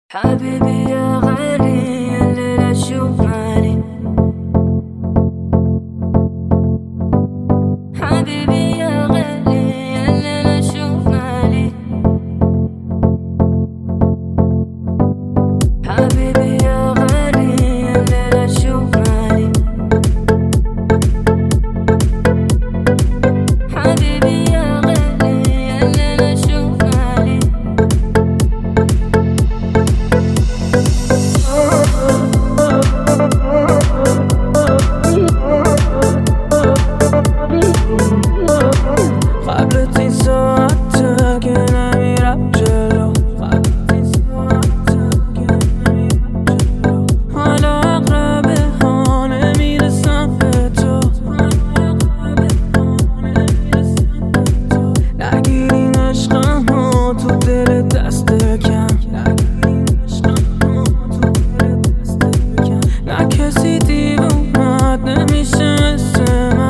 حبيبي يا غالي الليلة شوف مالي. حبيبي يا غالي الليلة شوف مالي. حبيبي يا غالي الليلة شوف مالي. حبيبي يا غالي الليلة شوف مالي. قبل ساعتك نمیرم جلو، قبل ساعتك نمیرم جلو. حالا اقربه ها نمیرسم به تو، نگیرین عشقمو تو دل دست کم، نگیرین عشقمو تو دل دست کم. نه کسی دیوونت نمیشه مثل من،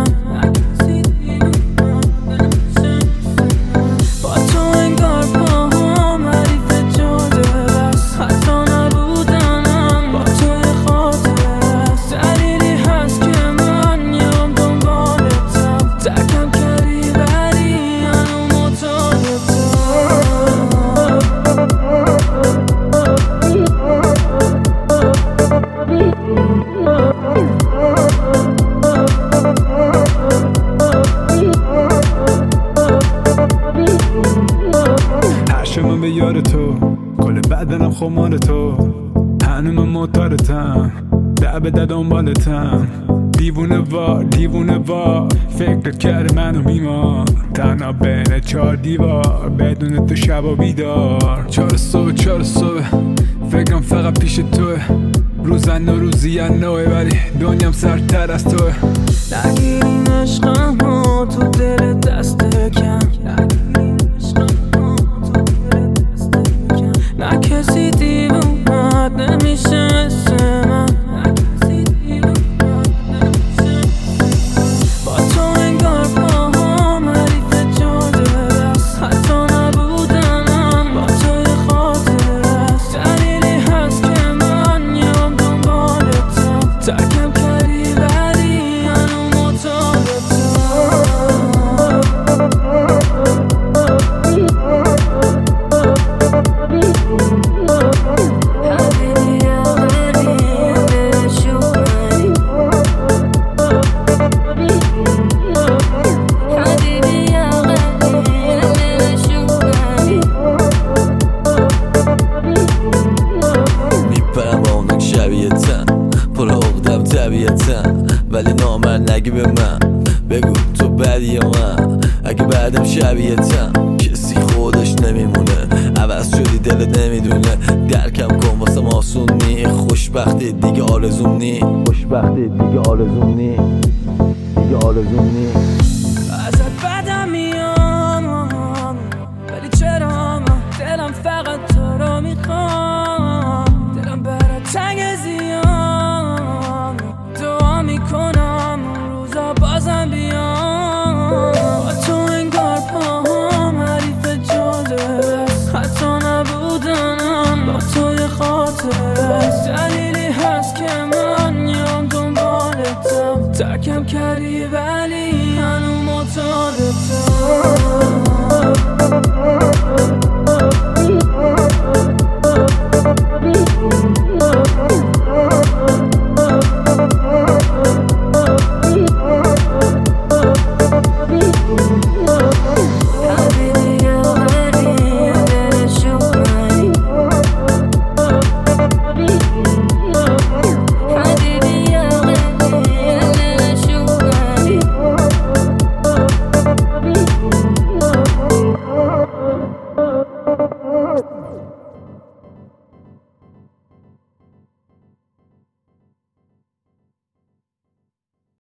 من به یار تو، کل بدنم خمار تو، هنوز معتادتم، ده به ده دنبالتم. دیوونه وار فکرت کرده منو بیمار، تنها بین 4 دیوار بدون تو شب و بیدار. 4 صبح فکرم فقط پیش توه، روزن و روزی نوه ولی دنیام سرتر از توه. نگیرین عشقمو تو دل دست کم، نگیرین عشقمو تو دل دست کم. نه کسی دیوونت نمیشه مثل من، نه کسی دیوونت نمیشه. با تو انگار پاهام حریف جاده است، حتی نبودنم با توی خاطر است. دلیلی هست که من میام دنبالتم، ترکم کردی ولی هنوز معتادتم. حبيبي يا غالي الليلة شوف مالي. حبيبي يا غالي الليلة شوف مالي. میپرم با اونک شبیه‌تن، پر عقدم طبیعتن، ولی نامرد نگی به من، بگو تو بدی یا من. اگه بعدم شبیه‌تن کسی خودش نمیمونه، عوض شدی دلت نمیدونه. درکم کن واسم آسون نی، خوشبختی دیگه آرزوم نی، خوشبختی دیگه آرزوم نی، دیگه آرزوم نی. ازت بدم میام ولی چرا دلم فقط تو رو میخوام. دلم برات تنگ زیام، دعا میکنم روزا بازم بیام. با تو انگار پاهام حریف جاده است، حتی نبودنم با توی خاطر است. دلیلی هست که من میام دنبالتم، ترکم کردی